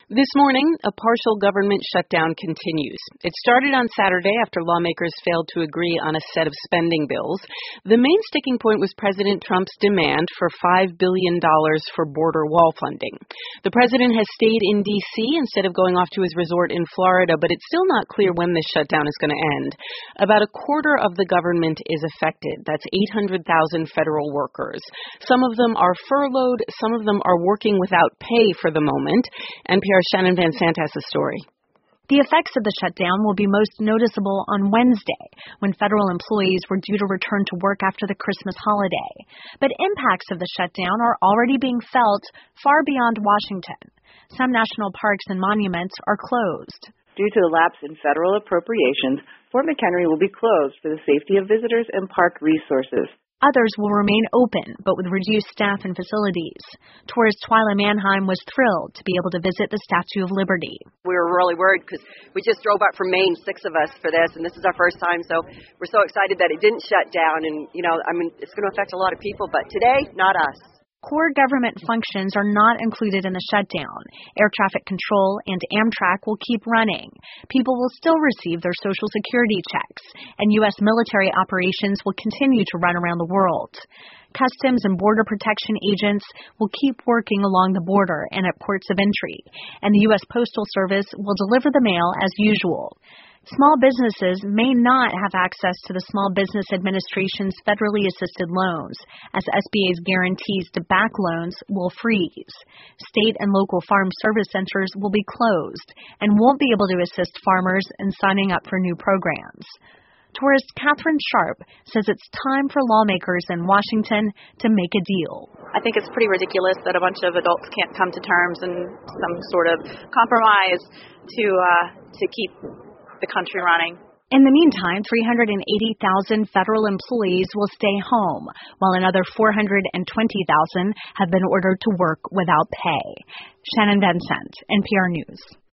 This morning, a partial government shutdown continues. It started on Saturday after lawmakers failed to agree on a set of spending bills. The main sticking point was President Trump's demand for $5 billion for border wall funding. The president has stayed in D.C. instead of going off to his resort in Florida, but it's still not clear when this shutdown is going to end. About a quarter of the government is affected. That's 800,000 federal workers. Some of them are furloughed. Some of them are working without pay for the moment. NPR's Shannon Van Sant has the story. The effects of the shutdown will be most noticeable on Wednesday, when federal employees were due to return to work after the Christmas holiday. But impacts of the shutdown are already being felt far beyond Washington. Some national parks and monuments are closed. Due to the lapse in federal appropriations, Fort McHenry will be closed for the safety of visitors and park resources. Others will remain open, but with reduced staff and facilities. Tourist Twyla Mannheim was thrilled to be able to visit the Statue of Liberty. We were really worried because we just drove up from Maine, 6 of us, for this, and this is our first time, so we're so excited that it didn't shut down. And, it's going to affect a lot of people, but today, not us. Core government functions are not included in the shutdown. Air traffic control and Amtrak will keep running. People will still receive their Social Security checks, and U.S. military operations will continue to run around the world. Customs and Border Protection agents will keep working along the border and at ports of entry, and the U.S. Postal Service will deliver the mail as usual. Small businesses may not have access to the Small Business Administration's federally assisted loans, as SBA's guarantees to back loans will freeze. State and local farm service centers will be closed and won't be able to assist farmers in signing up for new programs. Tourist Catherine Sharp says it's time for lawmakers in Washington to make a deal. I think it's pretty ridiculous that a bunch of adults can't come to terms and some sort of compromise to keep the country running. In the meantime, 380,000 federal employees will stay home, while another 420,000 have been ordered to work without pay. Shannon Van Sant, NPR News.